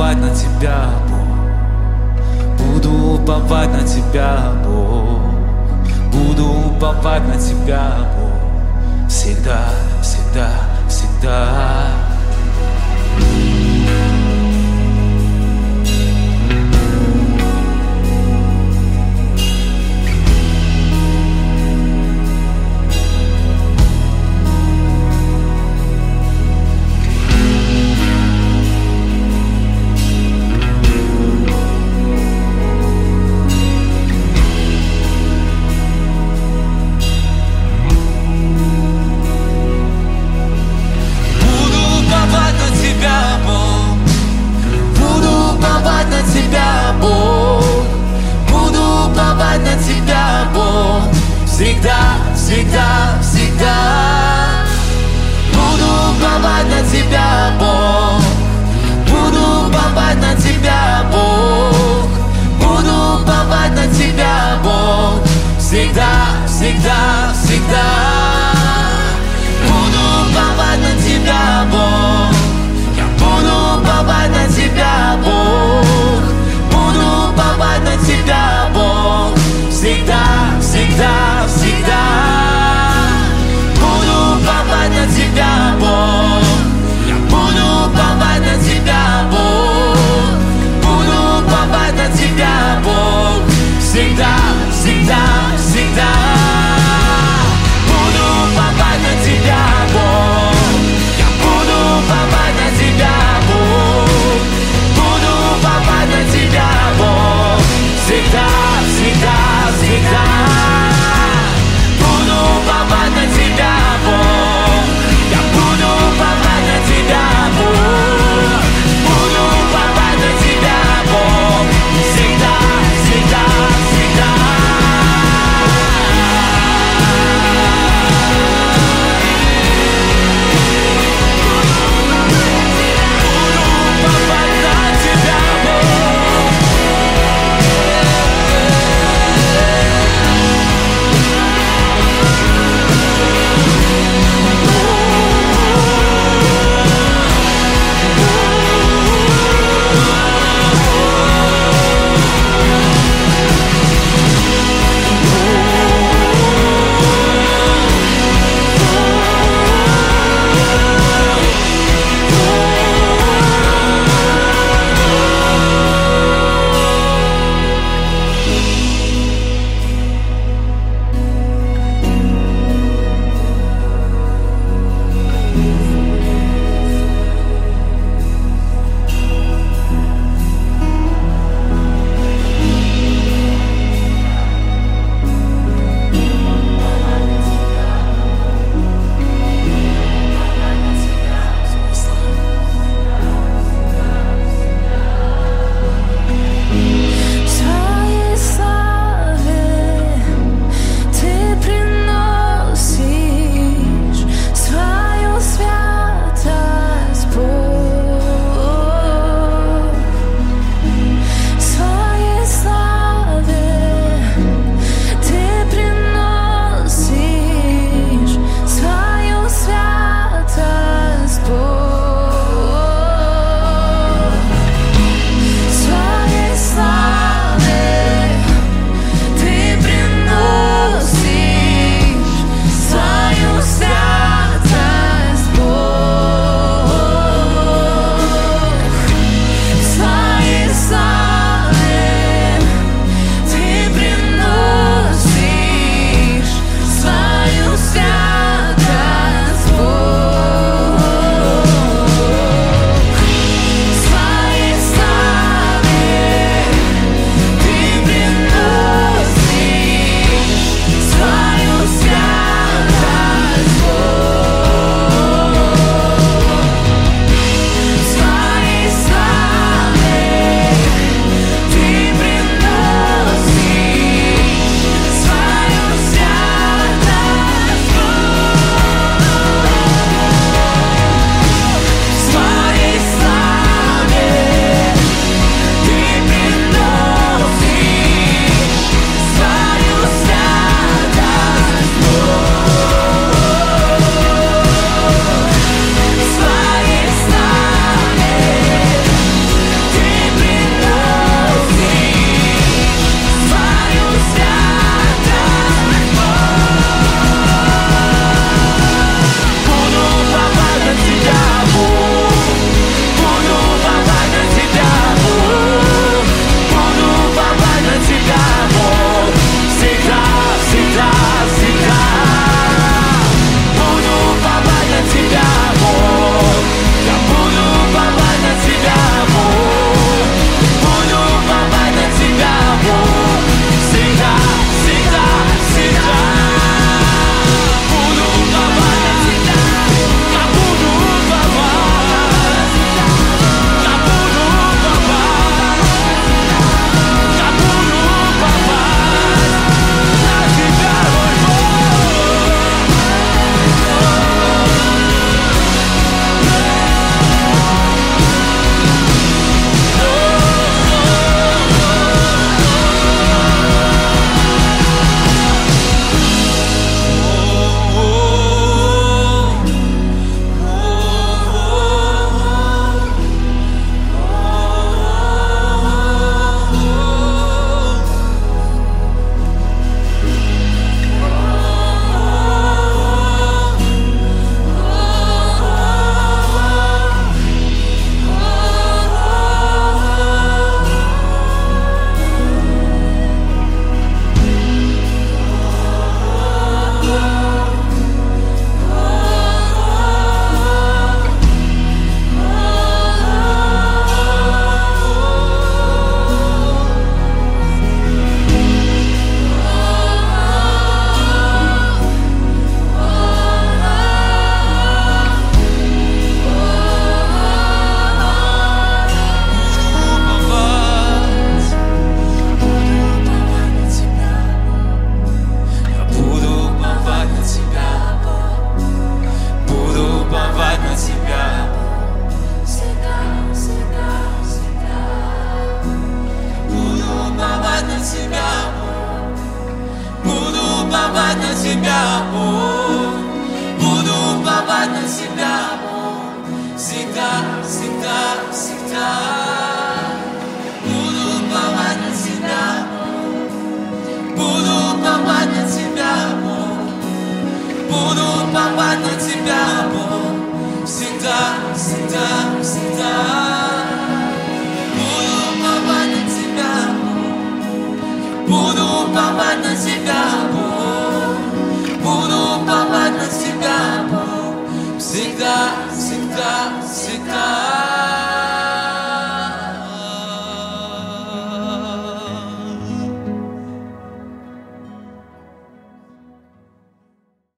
уповать на Тебя, Бог. Буду уповать на Тебя, Бог. Буду уповать на Тебя, Бог. Всегда, всегда, всегда. Всегда, всегда, всегда. Буду уповать на Тебя, Бог. Буду уповать на Тебя, Бог. Буду уповать на Тебя, Бог. Всегда, всегда, всегда. Буду уповать на Тебя, Бог. Я буду уповать на Тебя, Бог. Буду уповать на Тебя, Бог. Всегда, всегда, всегда. Буду уповать на Тебя, Бог. Я буду уповать на Тебя, Бог. Буду уповать на Тебя, Бог. Всегда, всегда, всегда. Буду уповать на Тебя, Бог. Я буду уповать на Тебя, Бог. Буду уповать на Тебя, Бог. Всегда, всегда, всегда. Буду уповать на Тебя, Бог. Я буду уповать на Тебя, Бог. Буду уповать на Тебя, Бог. Всегда, всегда, всегда. Буду уповать на Тебя, Бог.